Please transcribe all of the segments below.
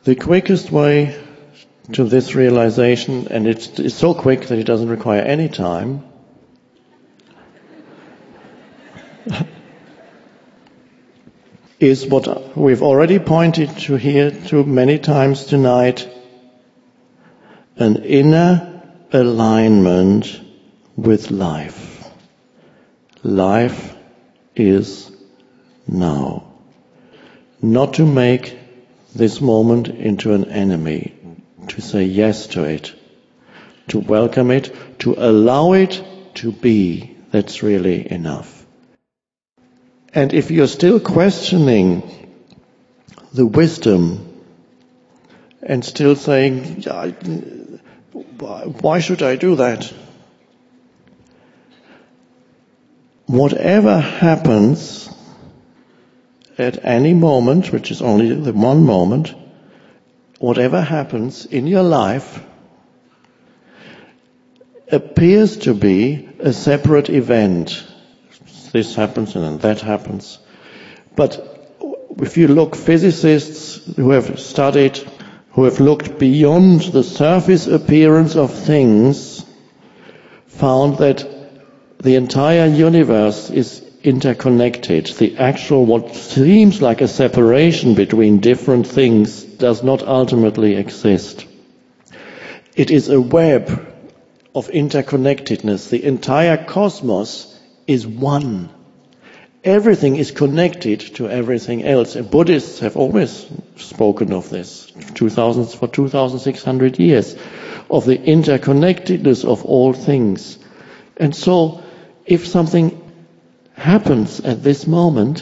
The quickest way to this realization, and it's so quick that it doesn't require any time, is what we've already pointed to here to many times tonight: an inner alignment with life. Life is now. Not to make this moment into an enemy, to say yes to it, to welcome it, to allow it to be. That's really enough. And if you're still questioning the wisdom and still saying, why should I do that? Whatever happens at any moment, which is only the one moment, whatever happens in your life appears to be a separate event. This happens and then that happens. But if you look, physicists who have studied, who have looked beyond the surface appearance of things, found that the entire universe is interconnected. The actual, what seems like a separation between different things, does not ultimately exist. It is a web of interconnectedness. The entire cosmos is one. Everything is connected to everything else. And Buddhists have always spoken of this for 2,600 years, of the interconnectedness of all things. And so, if something happens at this moment,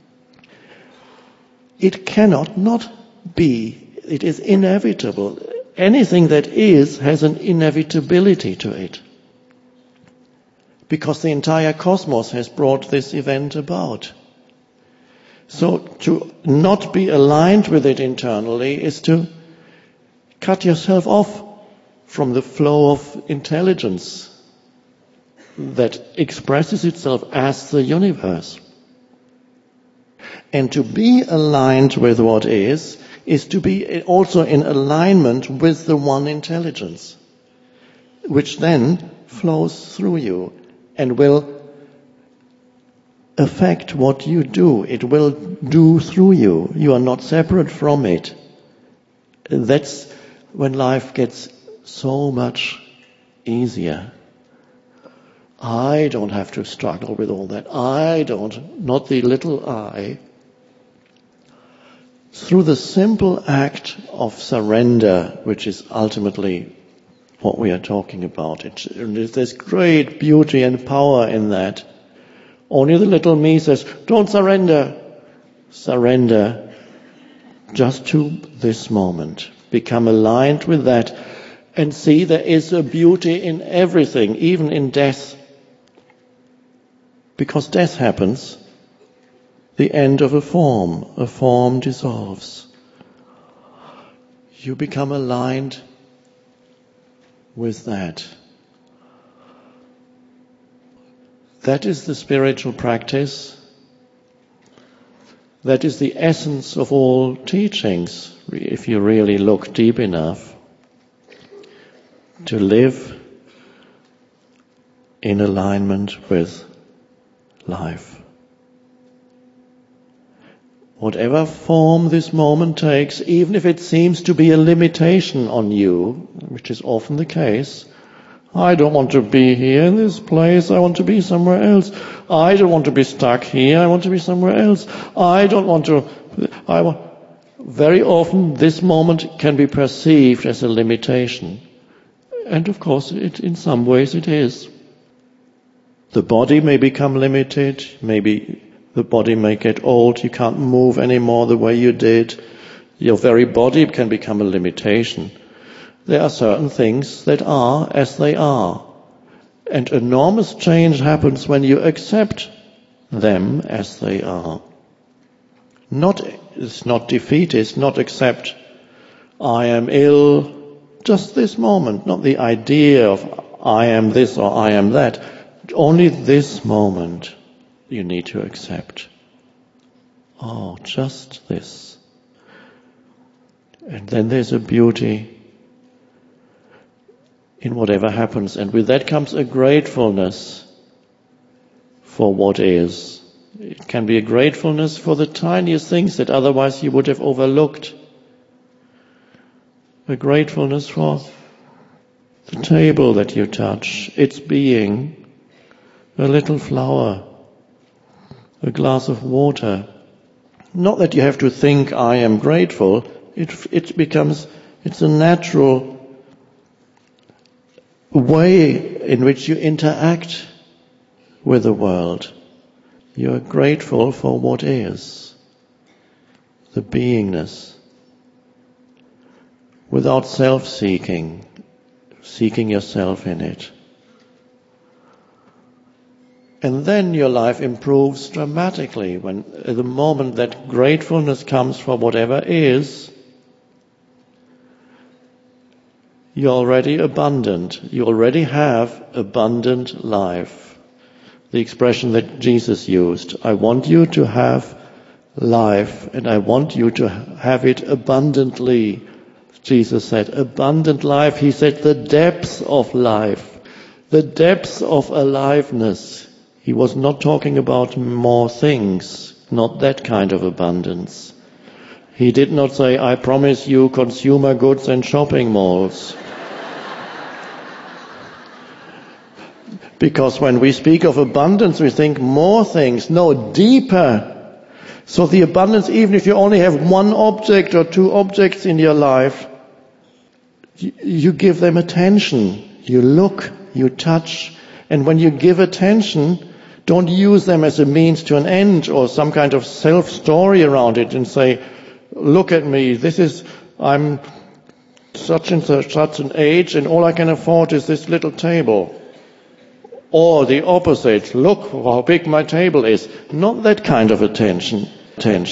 it cannot not be. It is inevitable. Anything that is has an inevitability to it, because the entire cosmos has brought this event about. So to not be aligned with it internally is to cut yourself off from the flow of intelligence that expresses itself as the universe. And to be aligned with what is to be also in alignment with the one intelligence, which then flows through you and will affect what you do. It will do through you. You are not separate from it. That's when life gets so much easier. I don't have to struggle with all that. Not the little I. Through the simple act of surrender, which is ultimately what we are talking about. There's great beauty and power in that. Only the little me says, don't surrender. Surrender just to this moment. Become aligned with that and see there is a beauty in everything, even in death. Because death happens, the end of a form dissolves. You become aligned with that. That is the spiritual practice. That is the essence of all teachings, if you really look deep enough. To live in alignment with life. Whatever form this moment takes, even if it seems to be a limitation on you, which is often the case. I don't want to be here in this place, I want to be somewhere else. I don't want to be stuck here, I want to be somewhere else. Very often this moment can be perceived as a limitation. And of course, in some ways it is. The body may become limited, maybe the body may get old, you can't move anymore the way you did. Your very body can become a limitation. There are certain things that are as they are. And enormous change happens when you accept them as they are. It's not defeatist, not accept, I am ill, just this moment, not the idea of I am this or I am that. Only this moment you need to accept. Oh, just this. And then there's a beauty in whatever happens. And with that comes a gratefulness for what is. It can be a gratefulness for the tiniest things that otherwise you would have overlooked. A gratefulness for the table that you touch, its being, a little flower, a glass of water. Not that you have to think, I am grateful. It's a natural way in which you interact with the world. You are grateful for what is, the beingness, without self-seeking, seeking yourself in it. And then your life improves dramatically when at the moment that gratefulness comes for whatever is, you're already abundant. You already have abundant life. The expression that Jesus used, I want you to have life and I want you to have it abundantly. Jesus said, abundant life. He said, the depths of life, the depths of aliveness. He was not talking about more things, not that kind of abundance. He did not say, I promise you consumer goods and shopping malls. Because when we speak of abundance, we think more things. No, deeper. So the abundance, even if you only have one object or two objects in your life, you give them attention. You look, you touch. And when you give attention, don't use them as a means to an end or some kind of self-story around it and say, look at me, I'm such and such an age and all I can afford is this little table. Or the opposite, look how big my table is. Not that kind of attention.